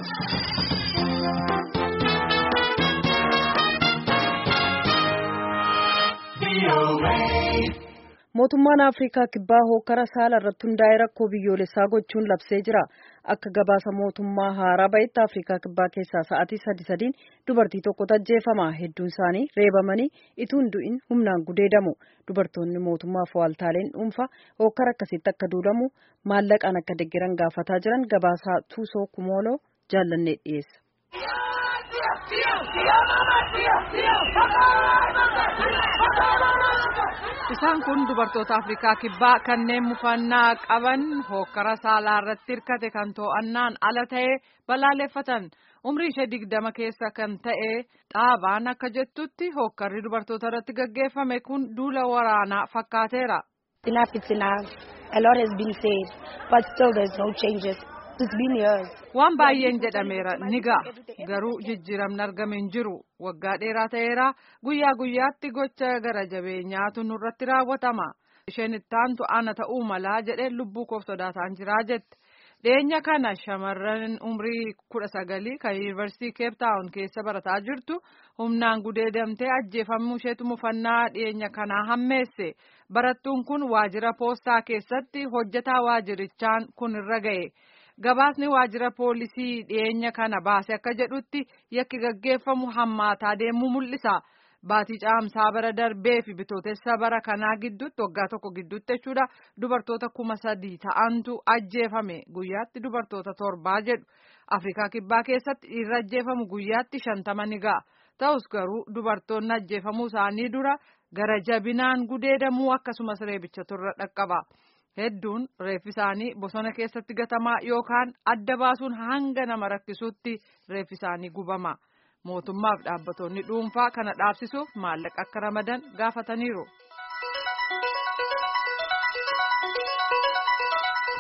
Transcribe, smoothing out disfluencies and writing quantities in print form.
Mootummaan Afrikaa kibbaa hokkara saala irratti hundaa'ee rakkoo biyyoolessaa gochuun labsee jira. Akka gabaasa mootummaa haaraa bahetti Afrikaa kibbaa keessaa sa'aatii 3 dubartii tokkotu ajjeefama. Hedduun isaanii reebamanii utuu hin du'in humnaan gudeedamu. Dubartoonni mootummaaf waaltaaleen dhuunfaa hokkara akkasitti akka duulamu maallaqaan akka deeggaran gaafataa jiran gabaasaa Tuusoo Kumooloo jaallannee dhiyeessa. Isaan kun dubartoota Afrikaa kibbaa kanneen mufannaa qaban hokkara saalaa irratti hirkate kan to'annaan ala ta'e balaaleffatan. Umrii ishee 20 keessa kan ta'e dhaabaan akka jettutti hokkarri dubartoota irratti gaggeeffame kun duula waraanaa fakkaateera. A lot has been said, but still there's no changes. It's been years. Waan baay'een jedhameera ni ga'a garuu jijjiiramni argame hin jiru. Waggaa dheeraa ta'eera guyyaa guyyaatti gocha gara jabeenyaatu nurratti raawwatama. Isheen ittaantu ana ta'uu malaa jedhee lubbuu koof sodaataan jiraa jette. Dhiyeenya kana shamarran umrii 19 kan yuunivarsiitii Cape Town keessa barataa jirtu humnaan gudeedamtee ajjeefamuu isheetu mufannaa dhiyeenya kanaa hammeesse. Barattuun kun waajjira poostaa keessatti hojjetaa waajjirichaan kun irra ga'e. Gabaasni waajjira poolisii dhiyeenya kana baase akka jedhutti yakki gaggeeffamu hammaataa deemuu mul'isa. Baatii caamsaa bara darbee fi bitootessa bara kanaa gidduutti waggaa tokko gidduutti jechuudha dubartoota 3,000 ta'antu ajjeefame guyyaatti dubartoota 7 jedhu. Afrikaa kibbaa keessatti dhiirri ajjeefamu guyyaatti 50 ni ga'a. Ta'us garuu dubartoonni ajjeefamuu isaanii dura gara jabinaan gudeedamuu akkasumas reebicha turre dhaqqaba. Hedduun reeffi isaanii bosona keessatti gatamaa yookaan adda baasuun hanga nama rakkisuutti reeffi isaanii gubama. Mootummaaf dhaabbattoonni dhuunfaa kana dhaabsisuuf maallaqa akka ramadan gaafataniiru.